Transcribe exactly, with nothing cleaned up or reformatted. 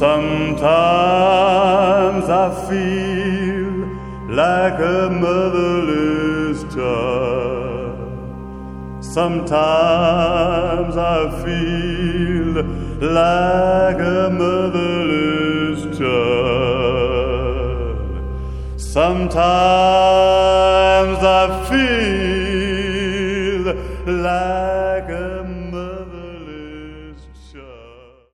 Sometimes I feel like a motherless child. Sometimes I feel like a motherless child. Sometimes I feel like